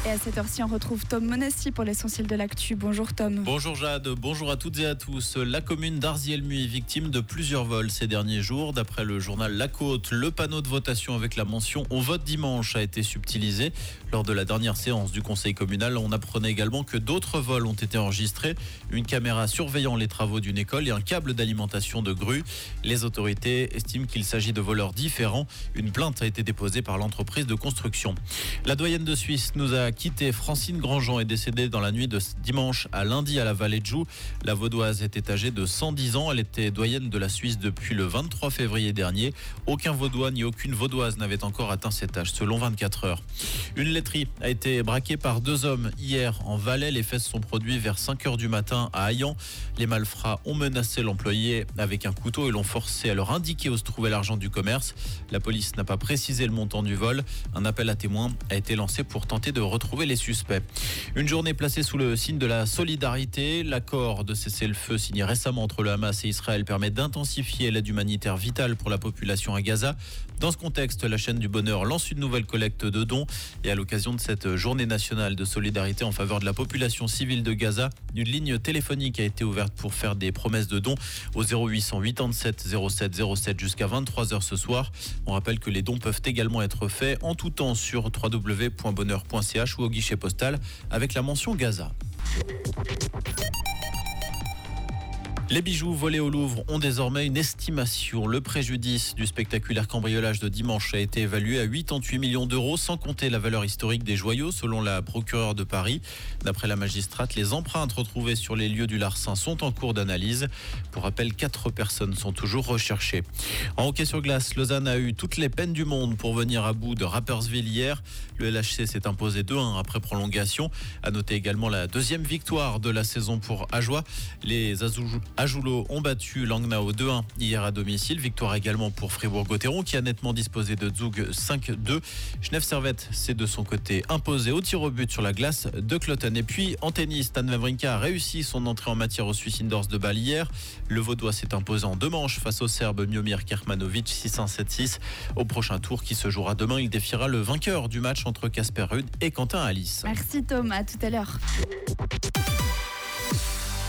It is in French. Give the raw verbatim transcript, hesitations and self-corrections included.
Et à cette heure-ci, on retrouve Tom Monassi pour l'essentiel de l'actu. Bonjour Tom. Bonjour Jade, bonjour à toutes et à tous. La commune d'Arzielmu est victime de plusieurs vols ces derniers jours. D'après le journal La Côte, le panneau de votation avec la mention « On vote dimanche » a été subtilisé. Lors de la dernière séance du conseil communal, on apprenait également que d'autres vols ont été enregistrés. Une caméra surveillant les travaux d'une école et un câble d'alimentation de grue. Les autorités estiment qu'il s'agit de voleurs différents. Une plainte a été déposée par l'entreprise de construction. La doyenne de Suisse nous a quitté. Francine Grandjean est décédée dans la nuit de dimanche à lundi à la Vallée de Joux. La Vaudoise était âgée de cent dix ans. Elle était doyenne de la Suisse depuis le vingt-trois février dernier. Aucun Vaudois ni aucune Vaudoise n'avait encore atteint cet âge, selon vingt-quatre heures. Une laiterie a été braquée par deux hommes hier en Valais. Les faits se sont produits vers cinq heures du matin à Hayan. Les malfrats ont menacé l'employé avec un couteau et l'ont forcé à leur indiquer où se trouvait l'argent du commerce. La police n'a pas précisé le montant du vol. Un appel à témoins a été lancé pour tenter de retrouver les suspects. Une journée placée sous le signe de la solidarité. L'accord de cessez-le-feu signé récemment entre le Hamas et Israël permet d'intensifier l'aide humanitaire vitale pour la population à Gaza. Dans ce contexte, la chaîne du Bonheur lance une nouvelle collecte de dons. Et à l'occasion de cette journée nationale de solidarité en faveur de la population civile de Gaza, une ligne téléphonique a été ouverte pour faire des promesses de dons au zéro huit cent quatre-vingt-sept zéro sept zéro sept jusqu'à vingt-trois heures ce soir. On rappelle que les dons peuvent également être faits en tout temps sur w w w point bonheur point c h ou au guichet postal avec la mention Gaza. Les bijoux volés au Louvre ont désormais une estimation. Le préjudice du spectaculaire cambriolage de dimanche a été évalué à quatre-vingt-huit millions d'euros, sans compter la valeur historique des joyaux, selon la procureure de Paris. D'après la magistrate, les empreintes retrouvées sur les lieux du larcin sont en cours d'analyse. Pour rappel, quatre personnes sont toujours recherchées. En hockey sur glace, Lausanne a eu toutes les peines du monde pour venir à bout de Rapperswil hier. Le L H C s'est imposé deux un après prolongation. À noter également la deuxième victoire de la saison pour Ajoie. Les Azou Ajoulo ont battu Langnau deux un hier à domicile. Victoire également pour Fribourg-Gotteron qui a nettement disposé de Zug cinq deux. Genève Servette s'est de son côté imposé au tir au but sur la glace de Cloton. Et puis en tennis, Stan Wawrinka a réussi son entrée en matière au Swiss Indoors de Bâle hier. Le Vaudois s'est imposé en deux manches face au Serbe Miomir Kermanovic six un sept six. Au prochain tour qui se jouera demain, il défiera le vainqueur du match entre Casper Ruud et Quentin Alice. Merci Tom, à tout à l'heure.